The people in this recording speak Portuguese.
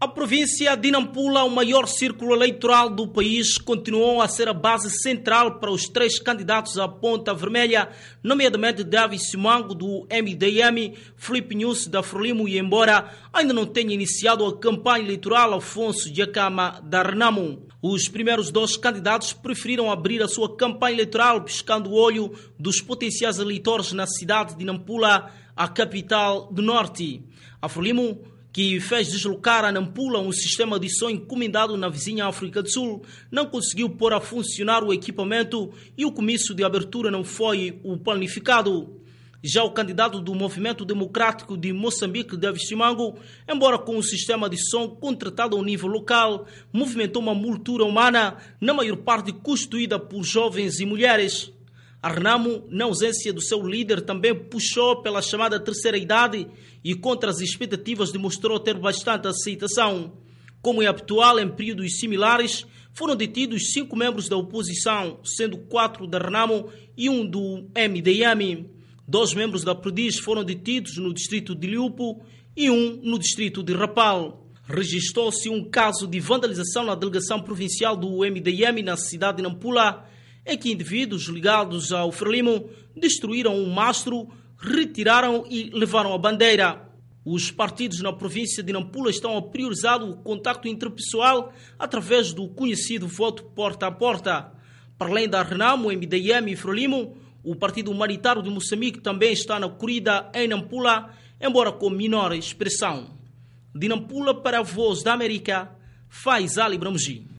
A província de Nampula, o maior círculo eleitoral do país, continuou a ser a base central para os três candidatos à ponta vermelha, nomeadamente David Simango, do MDM, Filipe Nyusi, da Frelimo, e embora ainda não tenha iniciado a campanha eleitoral, Afonso Djakama, da Renamo. Os primeiros dois candidatos preferiram abrir a sua campanha eleitoral piscando o olho dos potenciais eleitores na cidade de Nampula, a capital do Norte. A Frelimo, que fez deslocar a Nampula um sistema de som encomendado na vizinha África do Sul, não conseguiu pôr a funcionar o equipamento e o comício de abertura não foi o planificado. Já o candidato do Movimento Democrático de Moçambique, David Simango, embora com um sistema de som contratado ao nível local, movimentou uma multura humana, na maior parte constituída por jovens e mulheres. A Renamo, na ausência do seu líder, também puxou pela chamada terceira idade e, contra as expectativas, demonstrou ter bastante aceitação. Como é habitual em períodos similares, foram detidos 5 membros da oposição, sendo 4 da Renamo e 1 do MDM. 2 membros da Prodiz foram detidos no distrito de Liupo e 1 no distrito de Rapal. Registrou-se um caso de vandalização na delegação provincial do MDM na cidade de Nampula, em que indivíduos ligados ao Frelimo destruíram um mastro, retiraram e levaram a bandeira. Os partidos na província de Nampula estão a priorizar o contacto interpessoal através do conhecido voto porta a porta. Para além da Renamo, MDM e Frelimo, o Partido Humanitário de Moçambique também está na corrida em Nampula, embora com menor expressão. De Nampula para a Voz da América, Faisal Ibramugi.